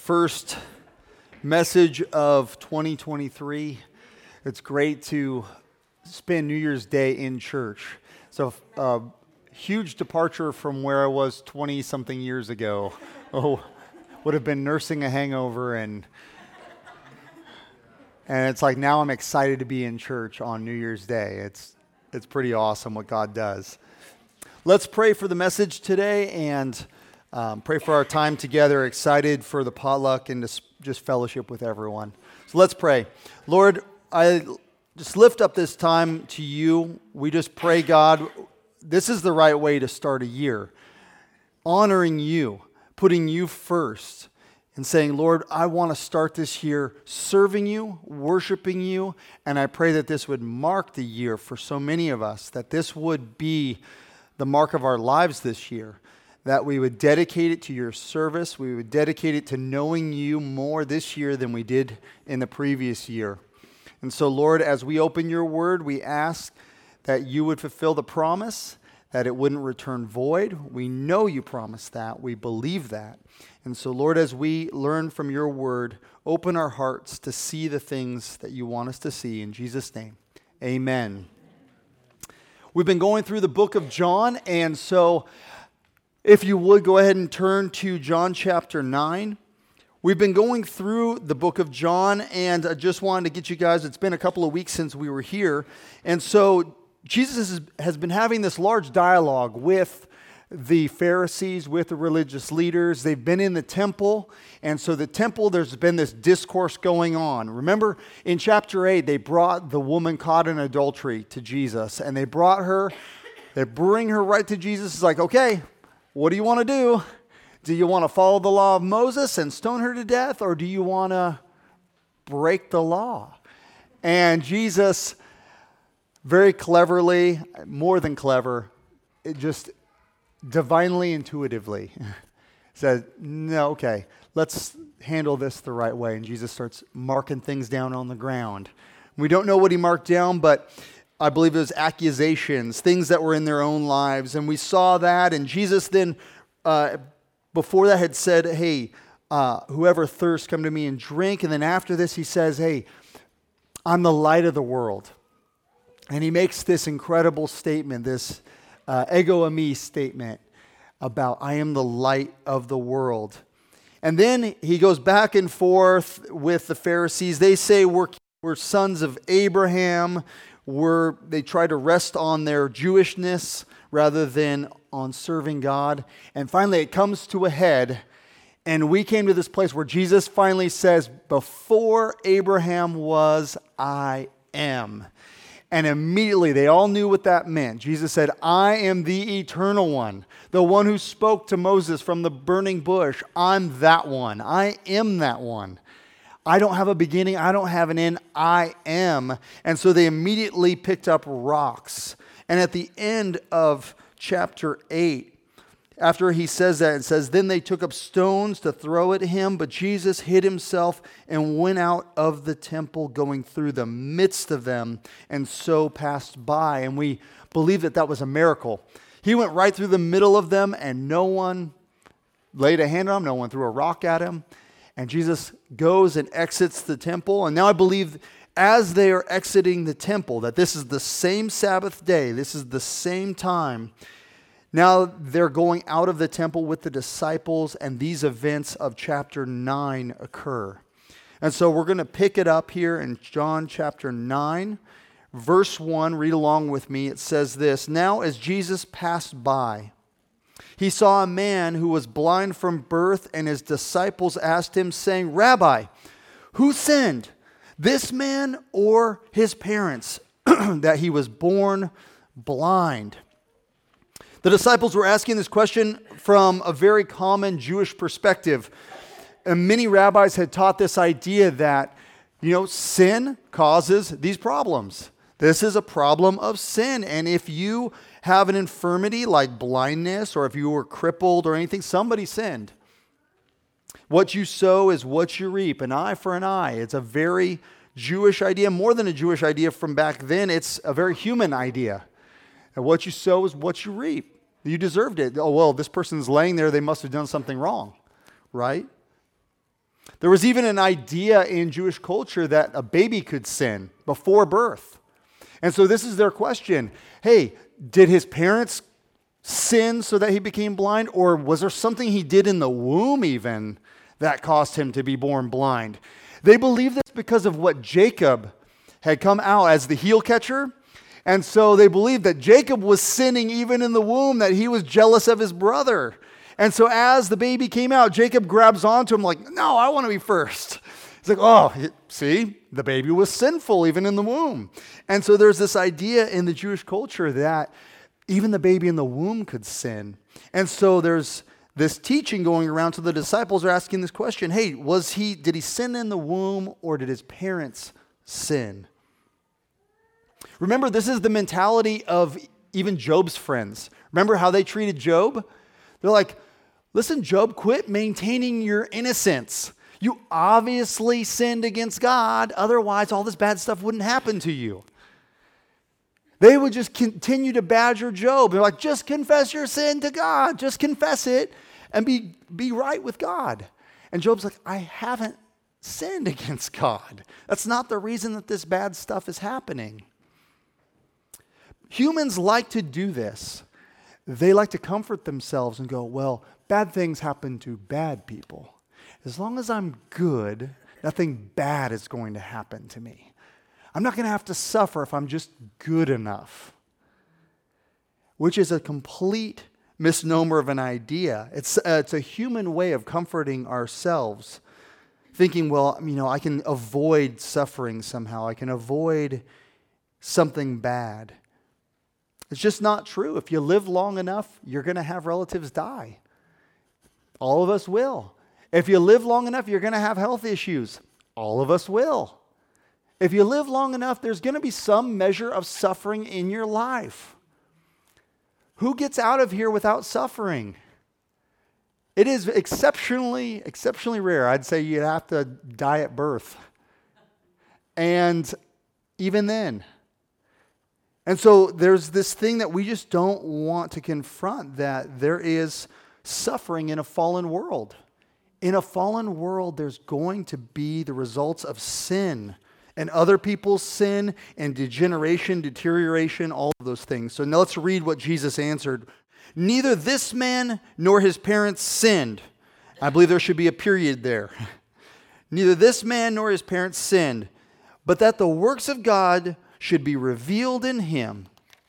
first message of 2023. It's great to spend New Year's Day in church. So, huge departure from where I was 20-something years ago. Would have been nursing a hangover, and it's like now I'm excited to be in church on New Year's Day. It's pretty awesome what God does. Let's pray for the message today and pray for our time together. Excited for the potluck and to just fellowship with everyone. So let's pray. Lord, I just lift up this time to you. We just pray, God, this is the right way to start a year. Honoring you, putting you first, and saying, Lord, I want to start this year serving you, worshiping you, and I pray that this would mark the year for so many of us, that this would be the mark of our lives this year, that we would dedicate it to your service, we would dedicate it to knowing you more this year than we did in the previous year. And so, Lord, as we open your word, we ask that you would fulfill the promise, that it wouldn't return void. We know you promised that. We believe that. And so, Lord, as we learn from your word, open our hearts to see the things that you want us to see. In Jesus' name, amen. We've been going through the book of John, and so if you would go ahead and turn to John chapter 9. We've been going through the book of John, and I just wanted to get you guys, it's been a couple of weeks since we were here, and so Jesus has been having this large dialogue with the Pharisees, with the religious leaders. They've been in the temple, and so the temple, there's been this discourse going on. Remember, in chapter 8, they brought the woman caught in adultery to Jesus, and they bring her right to Jesus. It's like, okay, what do you want to do? Do you want to follow the law of Moses and stone her to death, or do you want to break the law? And Jesus, very cleverly, more than clever, it just divinely intuitively said, no, okay, let's handle this the right way. And Jesus starts marking things down on the ground. We don't know what he marked down, but I believe it was accusations, things that were in their own lives. And we saw that, and Jesus then, before that had said, hey, whoever thirsts, come to me and drink. And then after this, he says, hey, I'm the light of the world. And he makes this incredible statement, this ego eimi statement about I am the light of the world. And then he goes back and forth with the Pharisees. They say we're sons of Abraham. They try to rest on their Jewishness rather than on serving God. And finally it comes to a head, and we came to this place where Jesus finally says, before Abraham was, I am. And immediately they all knew what that meant. Jesus said, I am the eternal one, the one who spoke to Moses from the burning bush. I'm that one. I am that one. I don't have a beginning. I don't have an end. I am. And so they immediately picked up rocks. And at the end of chapter 8, after he says that, it says, then they took up stones to throw at him, but Jesus hid himself and went out of the temple, going through the midst of them, and so passed by. And we believe that was a miracle. He went right through the middle of them, and no one laid a hand on him, no one threw a rock at him. And Jesus goes and exits the temple. And now I believe as they are exiting the temple, that this is the same Sabbath day, this is the same time. Now they're going out of the temple with the disciples, and these events of chapter 9 occur. And so we're going to pick it up here in John chapter 9, verse 1. Read along with me. It says this, now as Jesus passed by, he saw a man who was blind from birth, and his disciples asked him, saying, Rabbi, who sinned, this man or his parents, that he was born blind? The disciples were asking this question from a very common Jewish perspective. And many rabbis had taught this idea that, sin causes these problems. This is a problem of sin. And if you have an infirmity like blindness, or if you were crippled or anything, somebody sinned. What you sow is what you reap, an eye for an eye. It's a very Jewish idea, more than a Jewish idea from back then. It's a very human idea. And what you sow is what you reap. You deserved it. Oh, well, this person's laying there. They must have done something wrong, right? There was even an idea in Jewish culture that a baby could sin before birth. And so this is their question. Hey, did his parents sin so that he became blind? Or was there something he did in the womb even that caused him to be born blind? They believe this because of what Jacob had come out as the heel catcher. And so they believed that Jacob was sinning even in the womb, that he was jealous of his brother. And so as the baby came out, Jacob grabs onto him like, no, I want to be first. He's like, oh, see, the baby was sinful even in the womb. And so there's this idea in the Jewish culture that even the baby in the womb could sin. And so there's this teaching going around, so the disciples are asking this question, hey, did he sin in the womb or did his parents sin? Remember, this is the mentality of even Job's friends. Remember how they treated Job? They're like, listen, Job, quit maintaining your innocence. You obviously sinned against God. Otherwise, all this bad stuff wouldn't happen to you. They would just continue to badger Job. They're like, just confess your sin to God. Just confess it and be right with God. And Job's like, I haven't sinned against God. That's not the reason that this bad stuff is happening. Humans like to do this. They like to comfort themselves and go, well, bad things happen to bad people. As long as I'm good, nothing bad is going to happen to me. I'm not going to have to suffer if I'm just good enough. Which is a complete misnomer of an idea. It's a human way of comforting ourselves. Thinking, well, I can avoid suffering somehow. I can avoid something bad. It's just not true. If you live long enough, you're going to have relatives die. All of us will. If you live long enough, you're going to have health issues. All of us will. If you live long enough, there's going to be some measure of suffering in your life. Who gets out of here without suffering? It is exceptionally rare. I'd say you'd have to die at birth. And even then. And so there's this thing that we just don't want to confront, that there is suffering in a fallen world. In a fallen world, there's going to be the results of sin and other people's sin and degeneration, deterioration, all of those things. So now let's read what Jesus answered. Neither this man nor his parents sinned. I believe there should be a period there. Neither this man nor his parents sinned, but that the works of God should be revealed in him.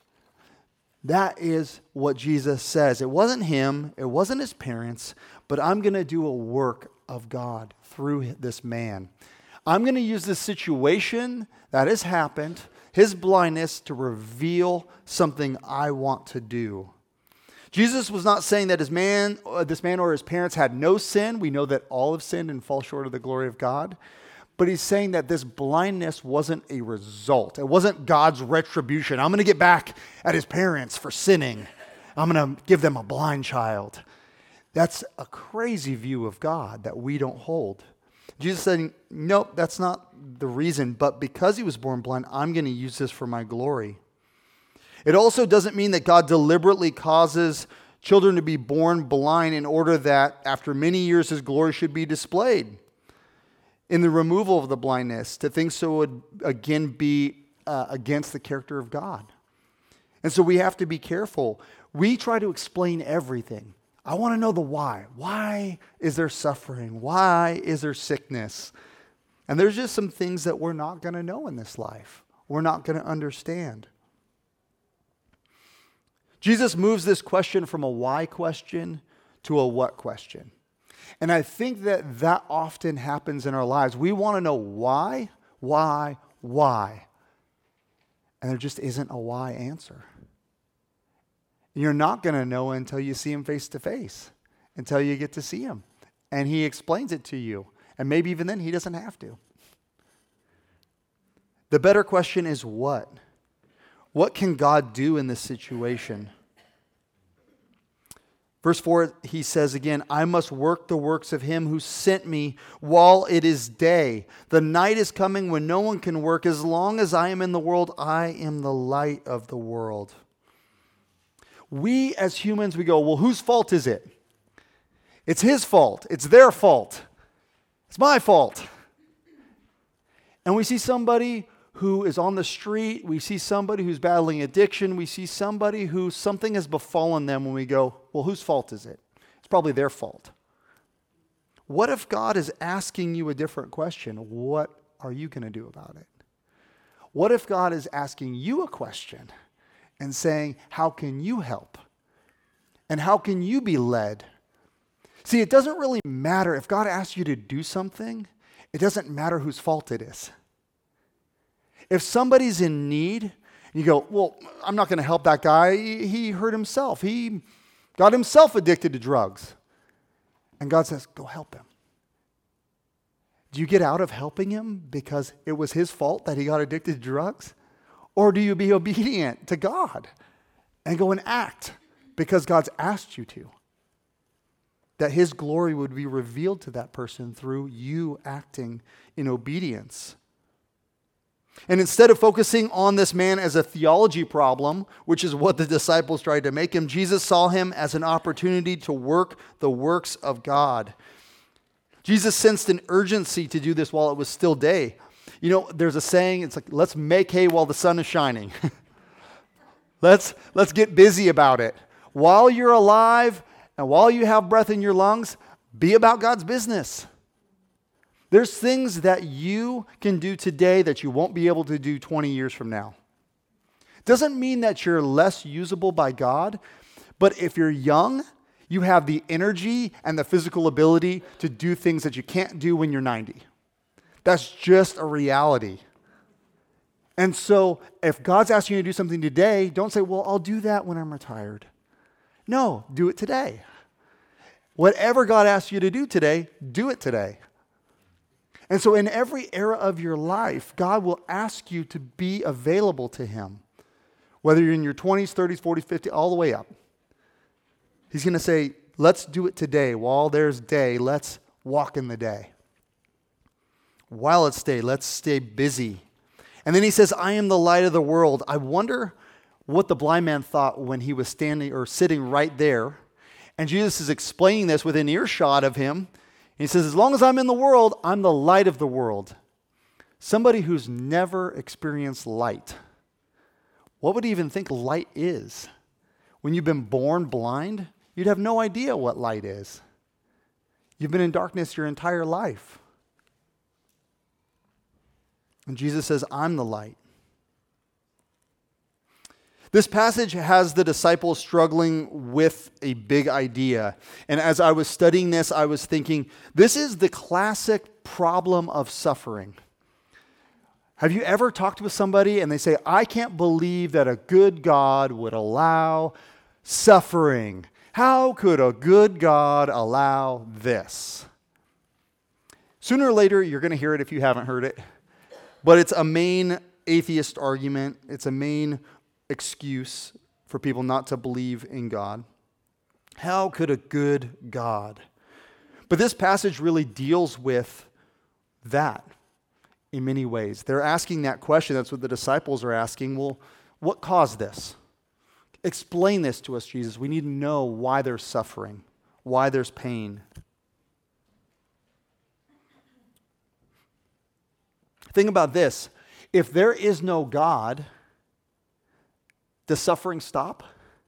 That is what Jesus says. It wasn't him, it wasn't his parents, but I'm going to do a work of God through this man. I'm going to use this situation that has happened, his blindness, to reveal something I want to do. Jesus was not saying that this man or his parents had no sin. We know that all have sinned and fall short of the glory of God. But he's saying that this blindness wasn't a result. It wasn't God's retribution. I'm going to get back at his parents for sinning. I'm going to give them a blind child. That's a crazy view of God that we don't hold. Jesus said, nope, that's not the reason. But because he was born blind, I'm going to use this for my glory. It also doesn't mean that God deliberately causes children to be born blind in order that after many years his glory should be displayed. In the removal of the blindness, to think so would again be against the character of God. And so we have to be careful. We try to explain everything. I want to know the why. Why is there suffering? Why is there sickness? And there's just some things that we're not going to know in this life. We're not going to understand. Jesus moves this question from a why question to a what question. And I think that often happens in our lives. We want to know why. And there just isn't a why answer. You're not going to know until you see him face to face, until you get to see him. And he explains it to you. And maybe even then he doesn't have to. The better question is what? What can God do in this situation? Verse 4, he says again, I must work the works of him who sent me while it is day. The night is coming when no one can work. As long as I am in the world, I am the light of the world. We as humans, we go, well, whose fault is it? It's his fault. It's their fault. It's my fault. And we see somebody who is on the street. We see somebody who's battling addiction. We see somebody who something has befallen them when we go, well, whose fault is it? It's probably their fault. What if God is asking you a different question? What are you going to do about it? What if God is asking you a question and saying, how can you help? And how can you be led? See, it doesn't really matter. If God asks you to do something, it doesn't matter whose fault it is. If somebody's in need, you go, well, I'm not going to help that guy. He hurt himself. He got himself addicted to drugs. And God says, go help him. Do you get out of helping him because it was his fault that he got addicted to drugs? Or do you be obedient to God and go and act because God's asked you to? That his glory would be revealed to that person through you acting in obedience. And instead of focusing on this man as a theology problem, which is what the disciples tried to make him, Jesus saw him as an opportunity to work the works of God. Jesus sensed an urgency to do this while it was still day. You know, there's a saying, it's like, let's make hay while the sun is shining. Let's get busy about it. While you're alive and while you have breath in your lungs, be about God's business. There's things that you can do today that you won't be able to do 20 years from now. Doesn't mean that you're less usable by God, but if you're young, you have the energy and the physical ability to do things that you can't do when you're 90. That's just a reality. And so if God's asking you to do something today, don't say, well, I'll do that when I'm retired. No, do it today. Whatever God asks you to do today, do it today. And so in every era of your life, God will ask you to be available to him. Whether you're in your 20s, 30s, 40s, 50s, all the way up. He's going to say, let's do it today. While there's day, let's walk in the day. While it's day, let's stay busy. And then he says, I am the light of the world. I wonder what the blind man thought when he was standing or sitting right there. And Jesus is explaining this within earshot of him. He says, as long as I'm in the world, I'm the light of the world. Somebody who's never experienced light. What would he even think light is? When you've been born blind, you'd have no idea what light is. You've been in darkness your entire life. And Jesus says, I'm the light. This passage has the disciples struggling with a big idea. And as I was studying this, I was thinking, this is the classic problem of suffering. Have you ever talked with somebody and they say, I can't believe that a good God would allow suffering? How could a good God allow this? Sooner or later, you're going to hear it if you haven't heard it. But it's a main atheist argument. It's a main excuse for people not to believe in God. How could a good God? But this passage really deals with that in many ways. They're asking that question. That's what the disciples are asking. Well, what caused this? Explain this to us, Jesus. We need to know why there's suffering, why there's pain. Think about this. If there is no God, does suffering stop?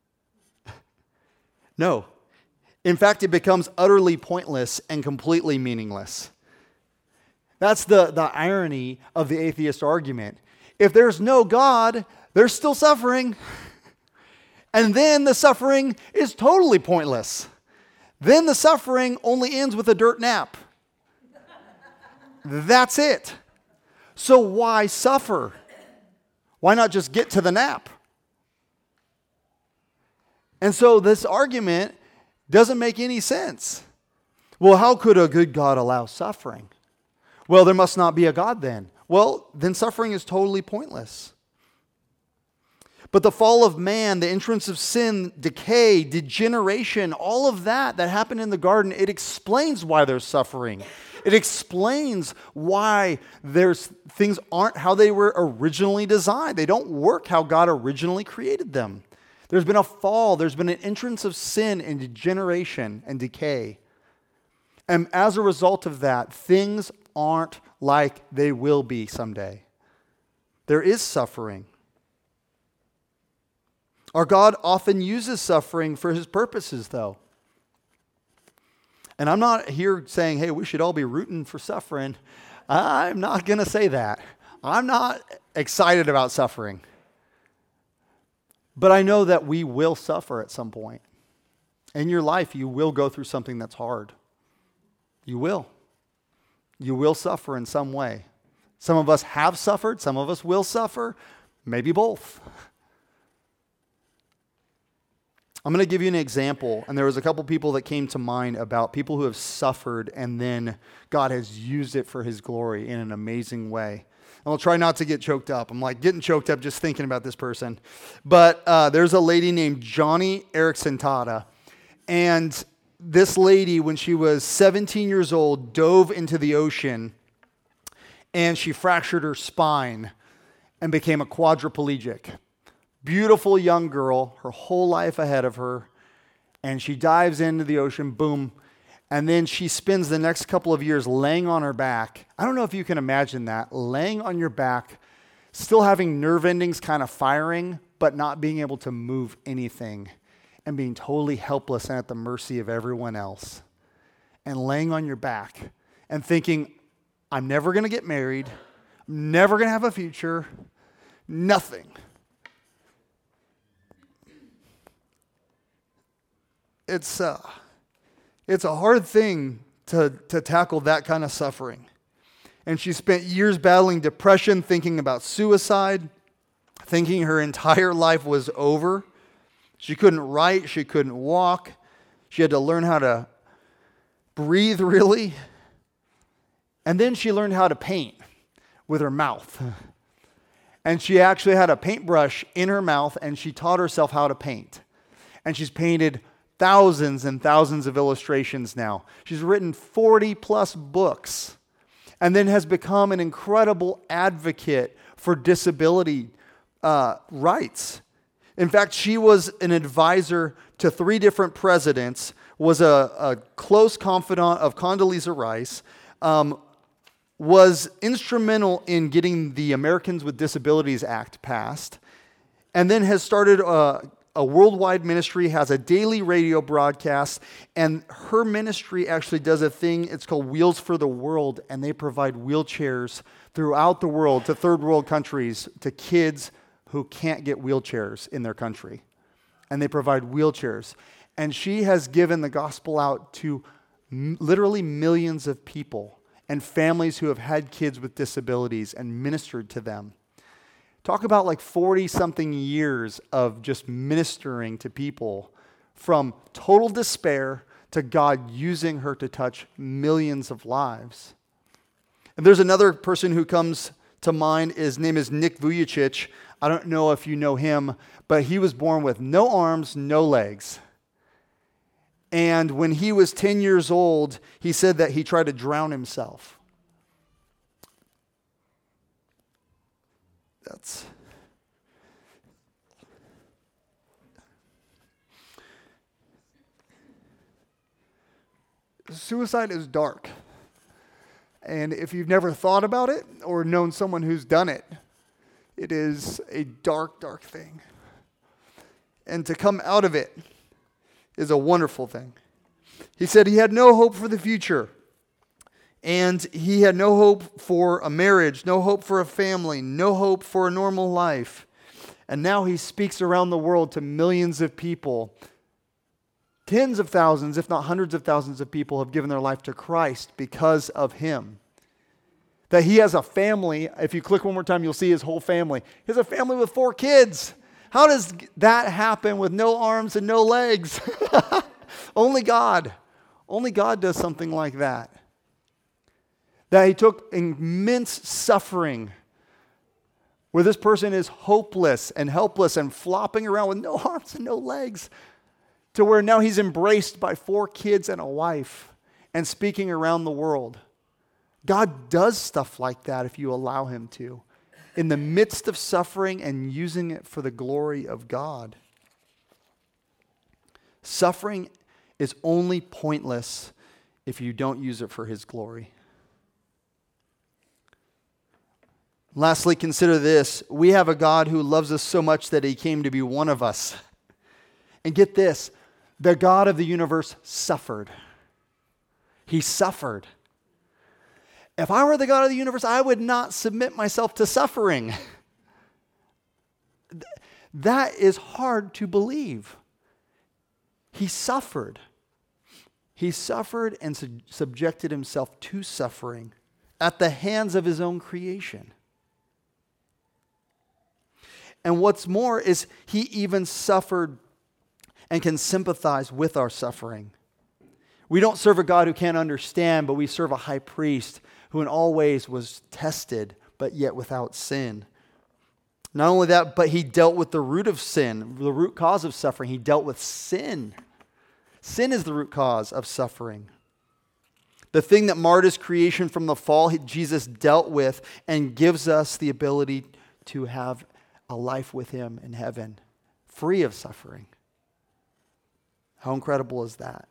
No. In fact, it becomes utterly pointless and completely meaningless. That's the irony of the atheist argument. If there's no God, there's still suffering. And then the suffering is totally pointless. Then the suffering only ends with a dirt nap. That's it. So why suffer? Why not just get to the nap? And so this argument doesn't make any sense. Well, how could a good God allow suffering? Well, there must not be a God then. Well, then suffering is totally pointless. But the fall of man, the entrance of sin, decay, degeneration, all of that happened in the garden, it explains why there's suffering. It explains why things aren't how they were originally designed. They don't work how God originally created them. There's been a fall. There's been an entrance of sin and degeneration and decay. And as a result of that, things aren't like they will be someday. There is suffering. Our God often uses suffering for his purposes, though. And I'm not here saying, hey, we should all be rooting for suffering. I'm not going to say that. I'm not excited about suffering. But I know that we will suffer at some point. In your life, you will go through something that's hard. You will. You will suffer in some way. Some of us have suffered. Some of us will suffer. Maybe both. I'm going to give you an example. And there was a couple people that came to mind about people who have suffered and then God has used it for his glory in an amazing way. And I'll try not to get choked up. I'm like getting choked up just thinking about this person. But there's a lady named Johnny Erickson Tada. And this lady, when she was 17 years old, dove into the ocean and she fractured her spine and became a quadriplegic. Beautiful young girl, her whole life ahead of her, and she dives into the ocean, boom, and then she spends the next couple of years laying on her back. I don't know if you can imagine that, laying on your back, still having nerve endings kind of firing, but not being able to move anything, and being totally helpless and at the mercy of everyone else, and laying on your back, and thinking, I'm never going to get married, I'm never going to have a future, nothing. It's a hard thing to tackle that kind of suffering. And she spent years battling depression, thinking about suicide, thinking her entire life was over. She couldn't write, she couldn't walk. She had to learn how to breathe, really. And then she learned how to paint with her mouth. And she actually had a paintbrush in her mouth, and she taught herself how to paint. And she's painted thousands and thousands of illustrations now. She's written 40 plus books and then has become an incredible advocate for disability rights. In fact, she was an advisor to 3 different presidents, was a close confidant of Condoleezza Rice, was instrumental in getting the Americans with Disabilities Act passed, and then has started a worldwide ministry, has a daily radio broadcast, and her ministry actually does a thing, it's called Wheels for the World, and they provide wheelchairs throughout the world to third world countries, to kids who can't get wheelchairs in their country. And they provide wheelchairs. And she has given the gospel out to literally millions of people and families who have had kids with disabilities and ministered to them. Talk about like 40-something years of just ministering to people from total despair to God using her to touch millions of lives. And there's another person who comes to mind. His name is Nick Vujicic. I don't know if you know him, but he was born with no arms, no legs. And when he was 10 years old, he said that he tried to drown himself. Suicide is dark. And if you've never thought about it or known someone who's done it, it is a dark, dark thing. And to come out of it is a wonderful thing. He said he had no hope for the future. And he had no hope for a marriage, no hope for a family, no hope for a normal life. And now he speaks around the world to millions of people. Tens of thousands, if not hundreds of thousands of people have given their life to Christ because of him. That he has a family. If you click one more time, you'll see his whole family. He has a family with 4 kids. How does that happen with no arms and no legs? Only God. Only God does something like that. That he took immense suffering where this person is hopeless and helpless and flopping around with no arms and no legs, to where now he's embraced by 4 kids and a wife and speaking around the world. God does stuff like that if you allow him to, in the midst of suffering and using it for the glory of God. Suffering is only pointless if you don't use it for His glory. Lastly, consider this. We have a God who loves us so much that He came to be one of us. And get this, the God of the universe suffered. He suffered. If I were the God of the universe, I would not submit myself to suffering. That is hard to believe. He suffered. He suffered and subjected Himself to suffering at the hands of His own creation. And what's more is He even suffered and can sympathize with our suffering. We don't serve a God who can't understand, but we serve a high priest who in all ways was tested, but yet without sin. Not only that, but He dealt with the root of sin, the root cause of suffering. He dealt with sin. Sin is the root cause of suffering. The thing that marred His creation from the fall, Jesus dealt with and gives us the ability to have a life with Him in heaven, free of suffering. How incredible is that?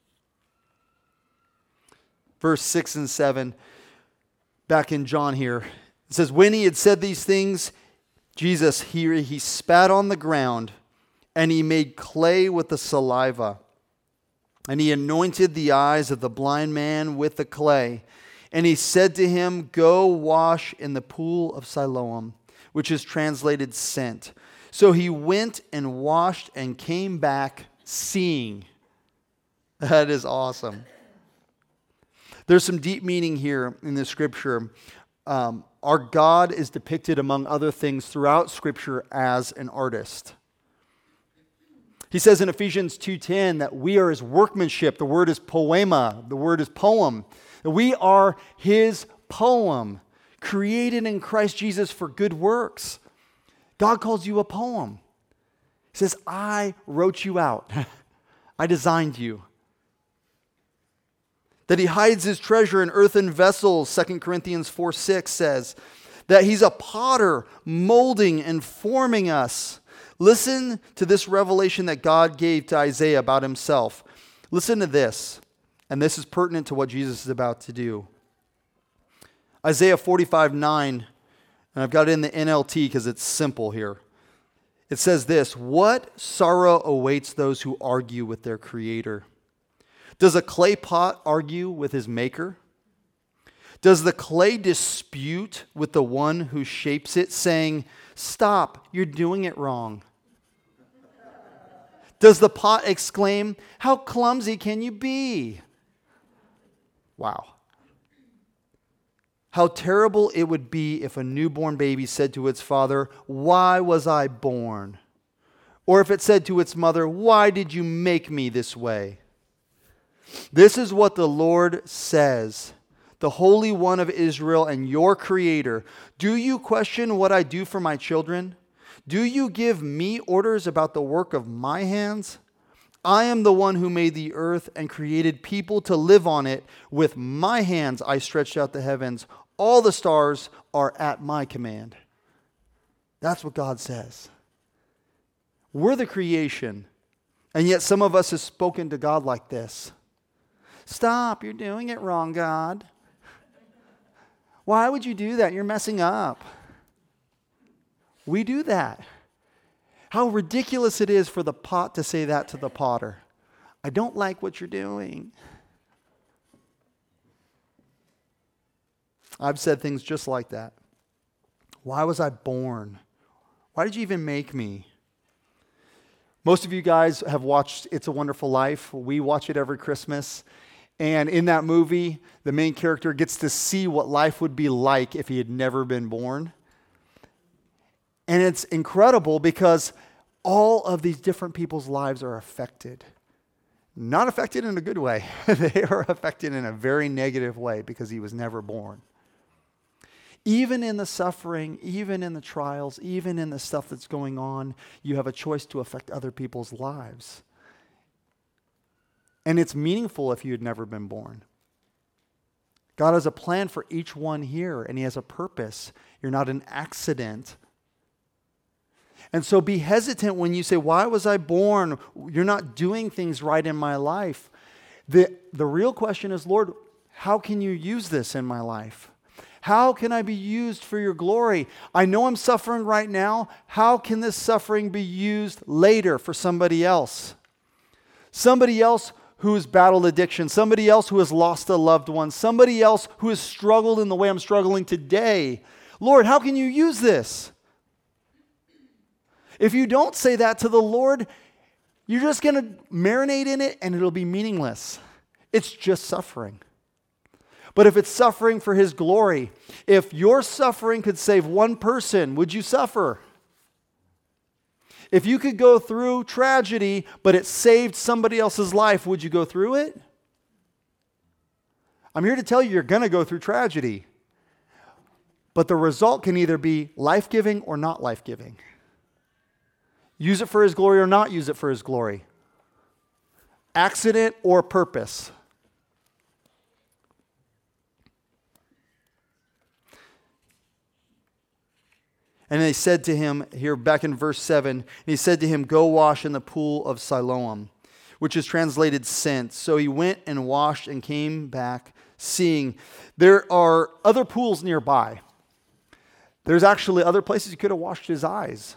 Verse 6 and 7, back in John here, it says, when He had said these things, Jesus, he spat on the ground, and He made clay with the saliva. And He anointed the eyes of the blind man with the clay. And He said to him, go wash in the pool of Siloam, which is translated sent. So he went and washed and came back seeing. That is awesome. There's some deep meaning here in the Scripture. Our God is depicted, among other things, throughout Scripture as an artist. He says in Ephesians 2:10 that we are His workmanship. The word is poema. The word is poem. That we are His poem, created in Christ Jesus for good works. God calls you a poem. He says, I wrote you out. I designed you. That He hides His treasure in earthen vessels, 2 Corinthians 4:6 says. That He's a potter, molding and forming us. Listen to this revelation that God gave to Isaiah about Himself. Listen to this, and this is pertinent to what Jesus is about to do. Isaiah 45:9, and I've got it in the NLT because it's simple here. It says this, what sorrow awaits those who argue with their Creator? Does a clay pot argue with his maker? Does the clay dispute with the one who shapes it, saying, stop, you're doing it wrong? Does the pot exclaim, how clumsy can you be? Wow. How terrible it would be if a newborn baby said to its father, why was I born? Or if it said to its mother, why did you make me this way? This is what the Lord says, the Holy One of Israel and your Creator. Do you question what I do for my children? Do you give me orders about the work of my hands? I am the one who made the earth and created people to live on it. With my hands I stretched out the heavens. All the stars are at my command. That's what God says. We're the creation. And yet some of us have spoken to God like this. Stop, you're doing it wrong, God. Why would you do that? You're messing up. We do that. How ridiculous it is for the pot to say that to the potter. I don't like what you're doing. I've said things just like that. Why was I born? Why did you even make me? Most of you guys have watched It's a Wonderful Life. We watch it every Christmas. And in that movie, the main character gets to see what life would be like if he had never been born. And it's incredible because all of these different people's lives are affected. Not affected in a good way. They are affected in a very negative way because he was never born. Even in the suffering, even in the trials, even in the stuff that's going on, you have a choice to affect other people's lives. And it's meaningful if you had never been born. God has a plan for each one here, and He has a purpose. You're not an accident. And so be hesitant when you say, why was I born? You're not doing things right in my life. The real question is, Lord, how can you use this in my life? How can I be used for your glory? I know I'm suffering right now. How can this suffering be used later for somebody else? Somebody else who has battled addiction, somebody else who has lost a loved one, somebody else who has struggled in the way I'm struggling today. Lord, how can you use this? If you don't say that to the Lord, you're just going to marinate in it and it'll be meaningless. It's just suffering. But if it's suffering for His glory, if your suffering could save one person, would you suffer? If you could go through tragedy, but it saved somebody else's life, would you go through it? I'm here to tell you, you're going to go through tragedy. But the result can either be life-giving or not life-giving. Use it for His glory or not use it for His glory. Accident or purpose. And they said to him, here back in verse 7, he said to him, go wash in the pool of Siloam, which is translated sent. So he went and washed and came back seeing. There are other pools nearby. There's actually other places he could have washed his eyes.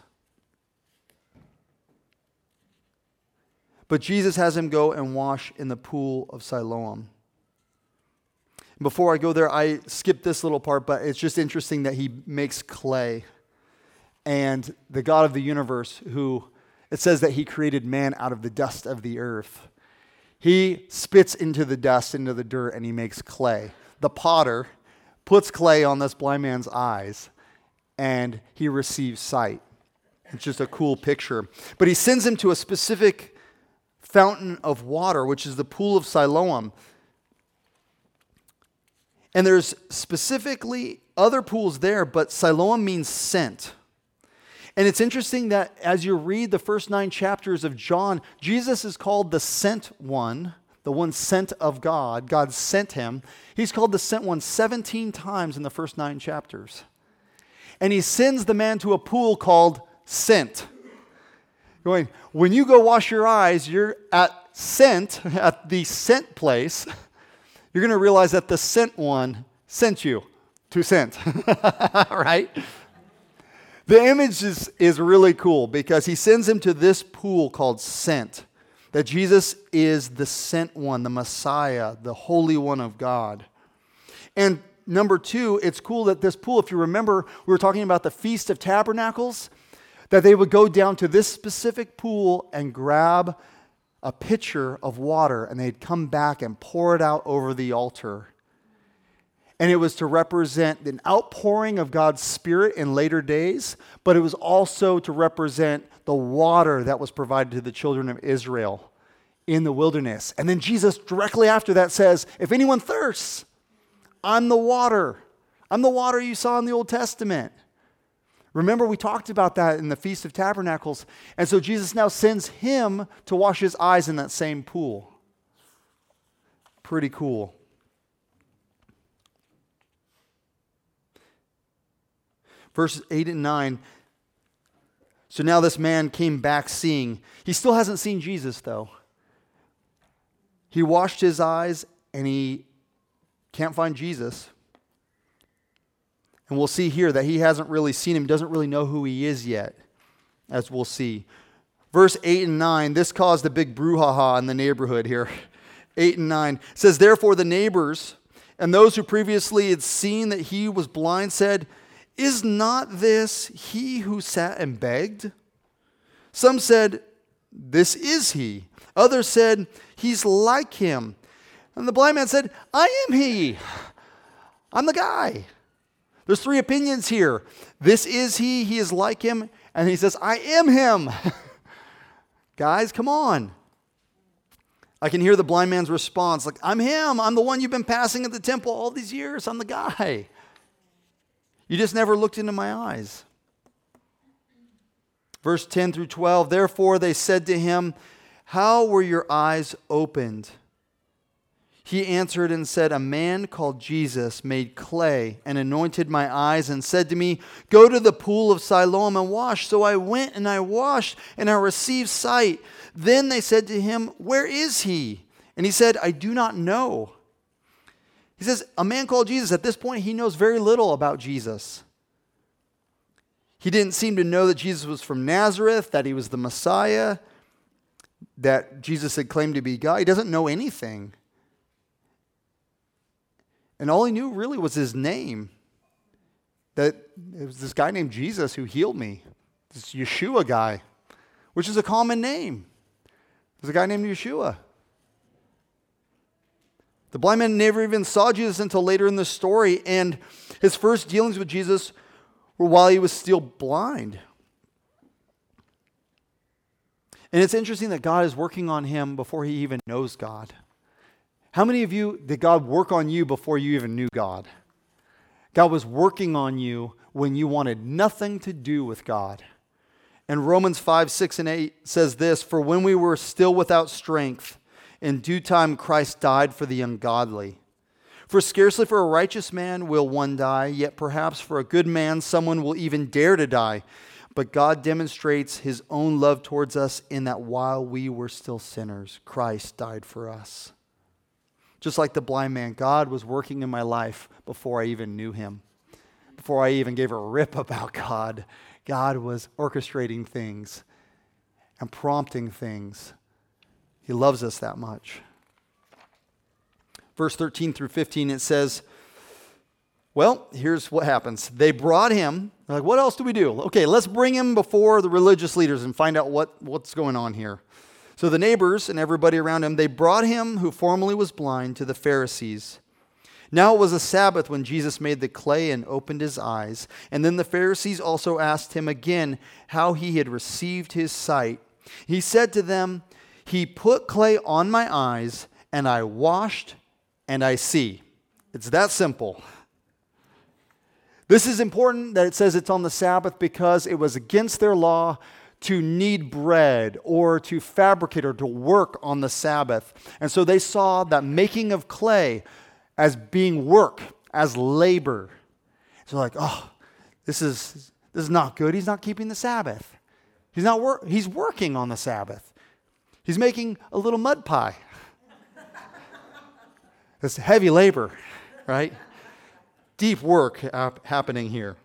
But Jesus has him go and wash in the pool of Siloam. Before I go there, I skipped this little part, but it's just interesting that he makes clay. And the God of the universe, who it says that He created man out of the dust of the earth. He spits into the dust, into the dirt, and He makes clay. The potter puts clay on this blind man's eyes, and he receives sight. It's just a cool picture. But He sends him to a specific fountain of water, which is the pool of Siloam. And there's specifically other pools there, but Siloam means sent. And it's interesting that as you read the first 9 chapters of John, Jesus is called the sent one, the one sent of God. God sent Him. He's called the sent one 17 times in the first 9 chapters. And He sends the man to a pool called sent. Going, when you go wash your eyes, you're at the sent place. You're going to realize that the sent one sent you to sent, right? The image is really cool because he sends him to this pool called sent. That Jesus is the sent one, the Messiah, the Holy One of God. And number 2, it's cool that this pool, if you remember, we were talking about the Feast of Tabernacles, that they would go down to this specific pool and grab a pitcher of water and they'd come back and pour it out over the altar. And it was to represent an outpouring of God's Spirit in later days, but it was also to represent the water that was provided to the children of Israel in the wilderness. And then Jesus directly after that says, if anyone thirsts, I'm the water. I'm the water you saw in the Old Testament. Remember, we talked about that in the Feast of Tabernacles. And so Jesus now sends him to wash his eyes in that same pool. Pretty cool. Verses 8 and 9. So now this man came back seeing. He still hasn't seen Jesus, though. He washed his eyes and he can't find Jesus. And we'll see here that he hasn't really seen him, doesn't really know who he is yet, as we'll see. Verse 8 and 9, this caused a big brouhaha in the neighborhood here. 8 and 9 says, therefore the neighbors and those who previously had seen that he was blind said, is not this he who sat and begged? Some said, this is he. Others said, he's like him. And the blind man said, I am he. I'm the guy. There's 3 opinions here. This is he is like him. And he says, I am him. Guys, come on. I can hear the blind man's response, like, I'm him. I'm the one you've been passing at the temple all these years. I'm the guy. You just never looked into my eyes. Verse 10 through 12, therefore they said to him, how were your eyes opened? He answered and said, a man called Jesus made clay and anointed my eyes and said to me, go to the pool of Siloam and wash. So I went and I washed and I received sight. Then they said to him, where is he? And he said, I do not know. He says, a man called Jesus, at this point, he knows very little about Jesus. He didn't seem to know that Jesus was from Nazareth, that he was the Messiah, that Jesus had claimed to be God. He doesn't know anything. And all he knew really was his name. That it was this guy named Jesus who healed me. This Yeshua guy, which is a common name. There's a guy named Yeshua. The blind man never even saw Jesus until later in the story, and his first dealings with Jesus were while he was still blind. And it's interesting that God is working on him before he even knows God. How many of you, did God work on you before you even knew God? God was working on you when you wanted nothing to do with God. And Romans 5, 6, and 8 says this, for when we were still without strength, in due time Christ died for the ungodly. For scarcely for a righteous man will one die, yet perhaps for a good man someone will even dare to die. But God demonstrates his own love towards us in that while we were still sinners, Christ died for us. Just like the blind man, God was working in my life before I even knew him. Before I even gave a rip about God, God was orchestrating things and prompting things. He loves us that much. Verse 13 through 15, it says, well, here's what happens. They brought him. They're like, what else do we do? Okay, let's bring him before the religious leaders and find out what's going on here. So the neighbors and everybody around him, they brought him who formerly was blind to the Pharisees. Now it was a Sabbath when Jesus made the clay and opened his eyes. And then the Pharisees also asked him again how he had received his sight. He said to them, he put clay on my eyes, and I washed, and I see. It's that simple. This is important that it says it's on the Sabbath because it was against their law to knead bread or to fabricate or to work on the Sabbath. And so they saw that making of clay as being work, as labor. So like, oh, this is not good. He's not keeping the Sabbath. He's working on the Sabbath. He's making a little mud pie. It's heavy labor, right? Deep work happening here.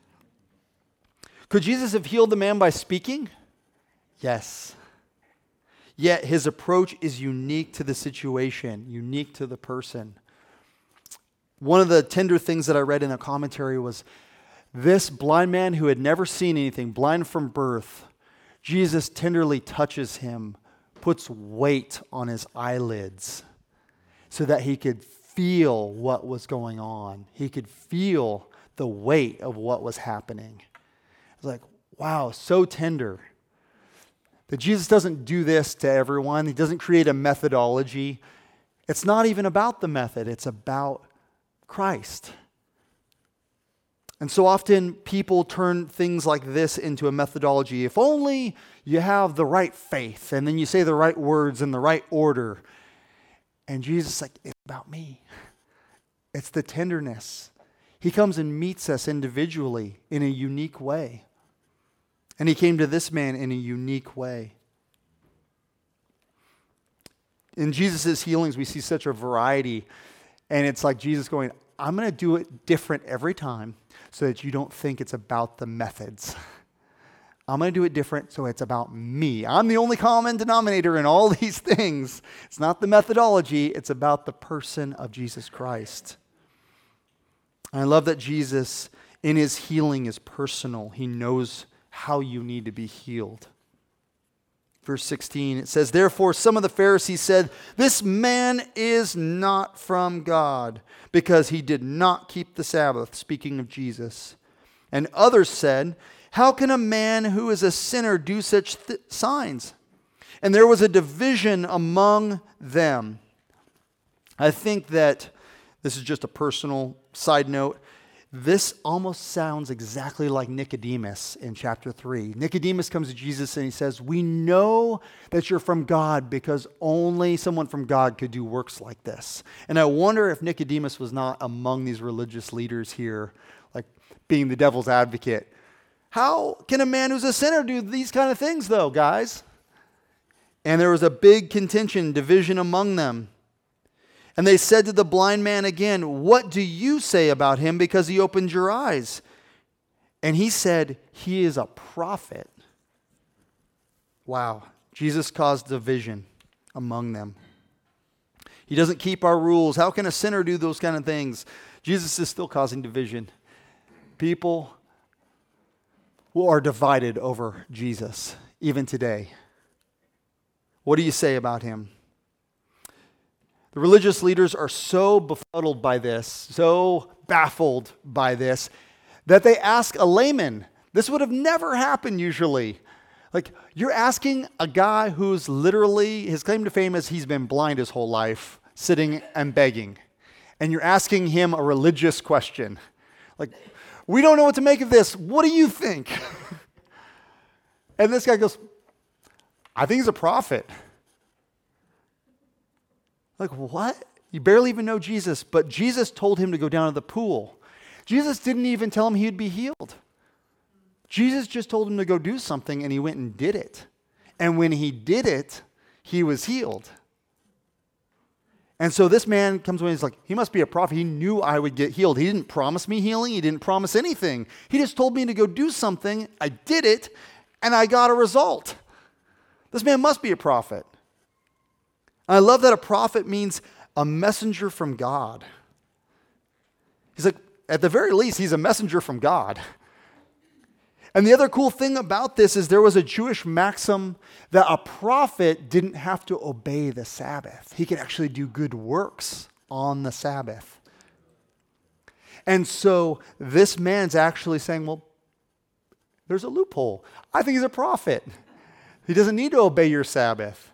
Could Jesus have healed the man by speaking? Yes. Yet his approach is unique to the situation, unique to the person. One of the tender things that I read in a commentary was this blind man who had never seen anything, blind from birth, Jesus tenderly touches him, puts weight on his eyelids so that he could feel what was going on. He could feel the weight of what was happening. It's like, wow, so tender. That Jesus doesn't do this to everyone. He doesn't create a methodology. It's not even about the method. It's about Christ. And so often people turn things like this into a methodology. If only you have the right faith and then you say the right words in the right order. And Jesus is like, it's about me. It's the tenderness. He comes and meets us individually in a unique way. And he came to this man in a unique way. In Jesus' healings, we see such a variety. And it's like Jesus going, I'm going to do it different every time so that you don't think it's about the methods. I'm going to do it different so it's about me. I'm the only common denominator in all these things. It's not the methodology. It's about the person of Jesus Christ. And I love that Jesus, in his healing, is personal. He knows how you need to be healed. Verse 16, it says, therefore some of the Pharisees said, this man is not from God, because he did not keep the Sabbath, speaking of Jesus. And others said, how can a man who is a sinner do such signs? And there was a division among them. I think that this is just a personal side note. This almost sounds exactly like Nicodemus in chapter 3. Nicodemus comes to Jesus and he says, we know that you're from God because only someone from God could do works like this. And I wonder if Nicodemus was not among these religious leaders here, like being the devil's advocate. How can a man who's a sinner do these kind of things though, guys? And there was a big contention, division among them. And they said to the blind man again, "What do you say about him because he opened your eyes?" And he said, "He is a prophet." Wow. Jesus caused division among them. He doesn't keep our rules. How can a sinner do those kind of things? Jesus is still causing division. People who are divided over Jesus, even today. What do you say about him? The religious leaders are so befuddled by this, so baffled by this, that they ask a layman. This would have never happened usually. Like, you're asking a guy who's literally, his claim to fame is he's been blind his whole life, sitting and begging. And you're asking him a religious question. Like, we don't know what to make of this. What do you think? And this guy goes, "I think he's a prophet." Like, what? You barely even know Jesus, but Jesus told him to go down to the pool. Jesus didn't even tell him he'd be healed. Jesus just told him to go do something, and he went and did it. And when he did it, he was healed. And so this man comes away and he's like, he must be a prophet. He knew I would get healed. He didn't promise me healing. He didn't promise anything. He just told me to go do something. I did it, and I got a result. This man must be a prophet. And I love that a prophet means a messenger from God. He's like, at the very least, he's a messenger from God. And the other cool thing about this is there was a Jewish maxim that a prophet didn't have to obey the Sabbath. He could actually do good works on the Sabbath. And so this man's actually saying, well, there's a loophole. I think he's a prophet. He doesn't need to obey your Sabbath.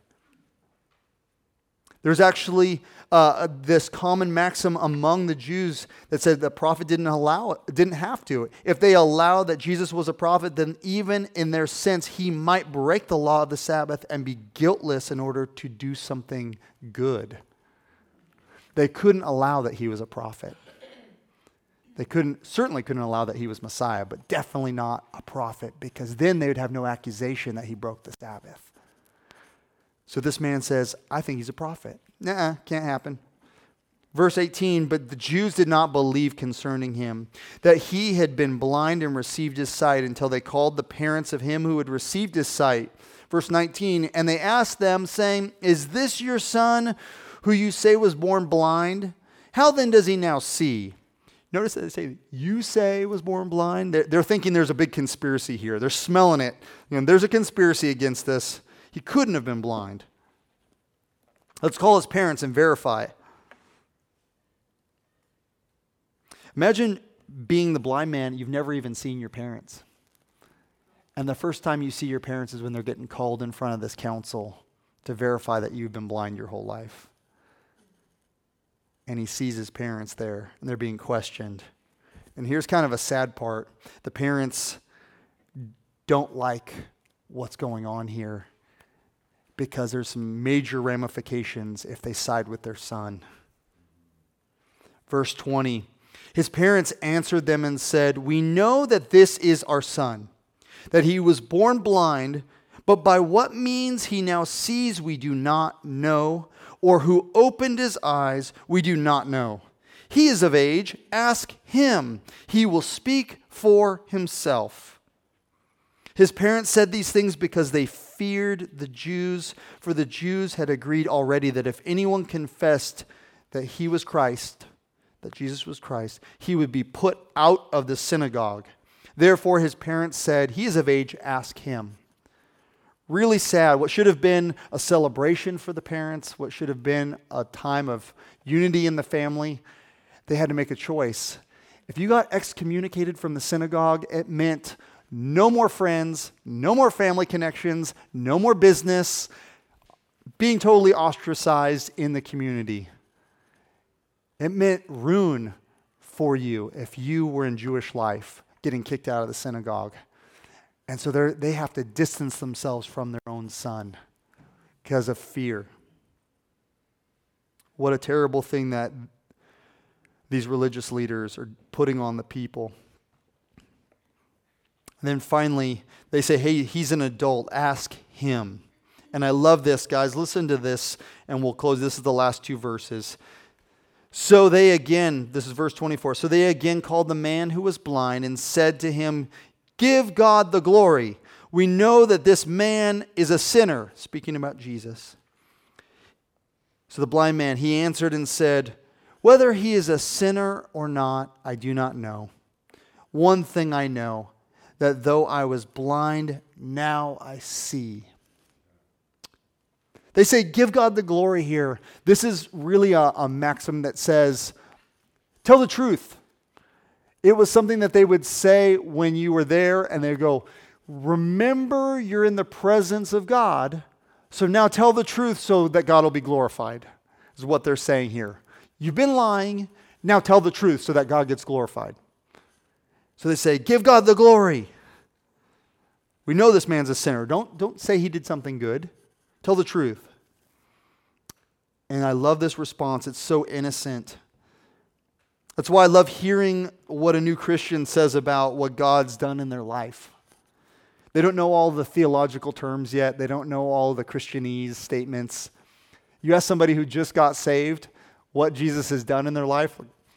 There's actually this common maxim among the Jews that said the prophet didn't have to. If they allowed that Jesus was a prophet, then even in their sense, he might break the law of the Sabbath and be guiltless in order to do something good. They couldn't allow that he was a prophet. They certainly couldn't allow that he was Messiah, but definitely not a prophet, because then they would have no accusation that he broke the Sabbath. So this man says, I think he's a prophet. Nah, can't happen. Verse 18, but the Jews did not believe concerning him, that he had been blind and received his sight, until they called the parents of him who had received his sight. Verse 19, and they asked them, saying, is this your son who you say was born blind? How then does he now see? Notice that they say, you say was born blind. They're thinking there's a big conspiracy here. They're smelling it. There's a conspiracy against this. He couldn't have been blind. Let's call his parents and verify. Imagine being the blind man. You've never even seen your parents. And the first time you see your parents is when they're getting called in front of this council to verify that you've been blind your whole life. And he sees his parents there, and they're being questioned. And here's kind of a sad part. The parents don't like what's going on here, because there's some major ramifications if they side with their son. Verse 20, his parents answered them and said, we know that this is our son, that he was born blind, but by what means he now sees we do not know, or who opened his eyes we do not know. He is of age, ask him. He will speak for himself. His parents said these things because they feared the Jews, for the Jews had agreed already that if anyone confessed that he was Christ, that Jesus was Christ, he would be put out of the synagogue. Therefore his parents said, he is of age, ask him. Really sad. What should have been a celebration for the parents, what should have been a time of unity in the family, they had to make a choice. If you got excommunicated from the synagogue, it meant no more friends, no more family connections, no more business, being totally ostracized in the community. It meant ruin for you if you were in Jewish life, getting kicked out of the synagogue. And so they have to distance themselves from their own son because of fear. What a terrible thing that these religious leaders are putting on the people. And then finally, they say, hey, he's an adult, ask him. And I love this, guys. Listen to this, and we'll close. This is the last two verses. So they again, this is verse 24. So they again called the man who was blind and said to him, "Give God the glory. We know that this man is a sinner." Speaking about Jesus. So the blind man, he answered and said, "Whether he is a sinner or not, I do not know. One thing I know, that though I was blind, now I see." They say, give God the glory here. This is really a maxim that says, tell the truth. It was something that they would say when you were there, and they'd go, remember you're in the presence of God, so now tell the truth so that God will be glorified, is what they're saying here. You've been lying, now tell the truth so that God gets glorified. So they say, give God the glory. We know this man's a sinner. Don't say he did something good. Tell the truth. And I love this response. It's so innocent. That's why I love hearing what a new Christian says about what God's done in their life. They don't know all the theological terms yet. They don't know all the Christianese statements. You ask somebody who just got saved what Jesus has done in their life.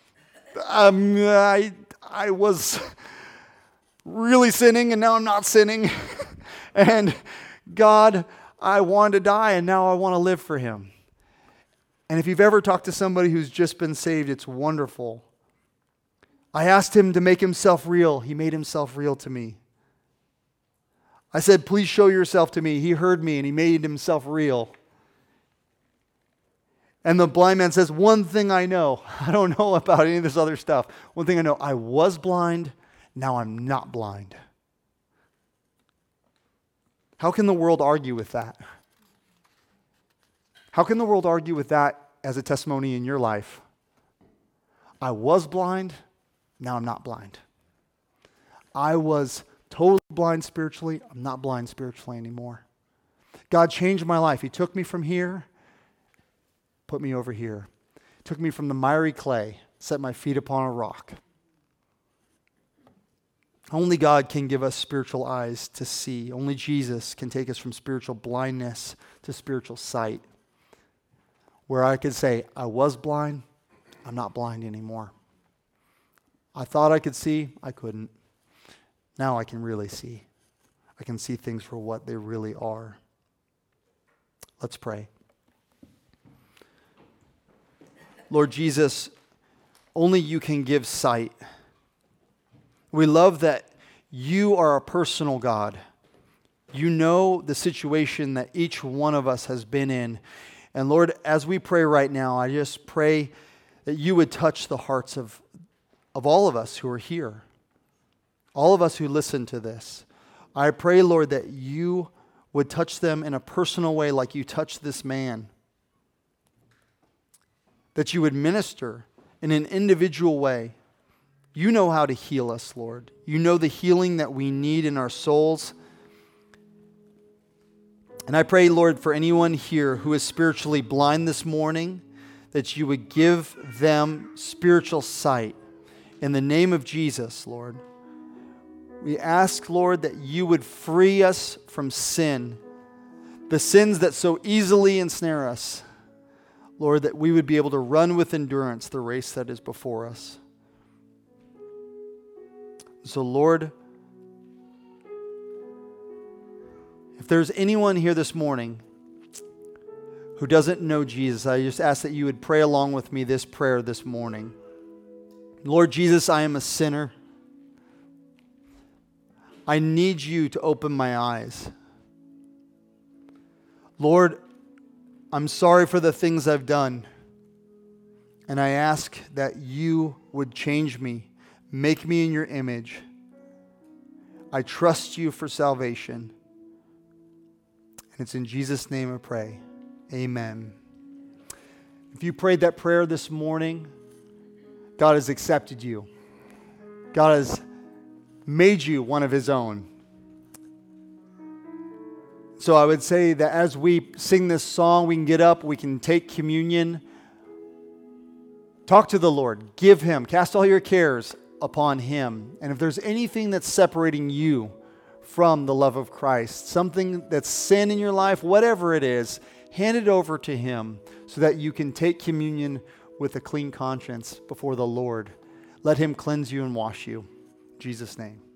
I was really sinning and now I'm not sinning. And God, I wanted to die and now I want to live for Him. And if you've ever talked to somebody who's just been saved, it's wonderful. I asked him to make himself real. He made himself real to me. I said, please show yourself to me. He heard me and he made himself real. And the blind man says, one thing I know. I don't know about any of this other stuff. One thing I know, I was blind, now I'm not blind. How can the world argue with that? How can the world argue with that as a testimony in your life? I was blind, now I'm not blind. I was totally blind spiritually, I'm not blind spiritually anymore. God changed my life. He took me from here, put me over here. Took me from the miry clay, set my feet upon a rock. Only God can give us spiritual eyes to see. Only Jesus can take us from spiritual blindness to spiritual sight. Where I could say, I was blind, I'm not blind anymore. I thought I could see, I couldn't. Now I can really see. I can see things for what they really are. Let's pray. Lord Jesus, only you can give sight. We love that you are a personal God. You know the situation that each one of us has been in. And Lord, as we pray right now, I just pray that you would touch the hearts of all of us who are here, all of us who listen to this. I pray, Lord, that you would touch them in a personal way like you touched this man. That you would minister in an individual way. You know how to heal us, Lord. You know the healing that we need in our souls. And I pray, Lord, for anyone here who is spiritually blind this morning, that you would give them spiritual sight. In the name of Jesus, Lord. We ask, Lord, that you would free us from sin, the sins that so easily ensnare us. Lord, that we would be able to run with endurance the race that is before us. So, Lord, if there's anyone here this morning who doesn't know Jesus, I just ask that you would pray along with me this prayer this morning. Lord Jesus, I am a sinner. I need you to open my eyes. Lord, I'm sorry for the things I've done. And I ask that you would change me, make me in your image. I trust you for salvation. And it's in Jesus' name I pray. Amen. If you prayed that prayer this morning, God has accepted you. God has made you one of His own. So I would say that as we sing this song, we can get up, we can take communion. Talk to the Lord. Give Him. Cast all your cares upon Him. And if there's anything that's separating you from the love of Christ, something that's sin in your life, whatever it is, hand it over to Him so that you can take communion with a clean conscience before the Lord. Let Him cleanse you and wash you. In Jesus' name.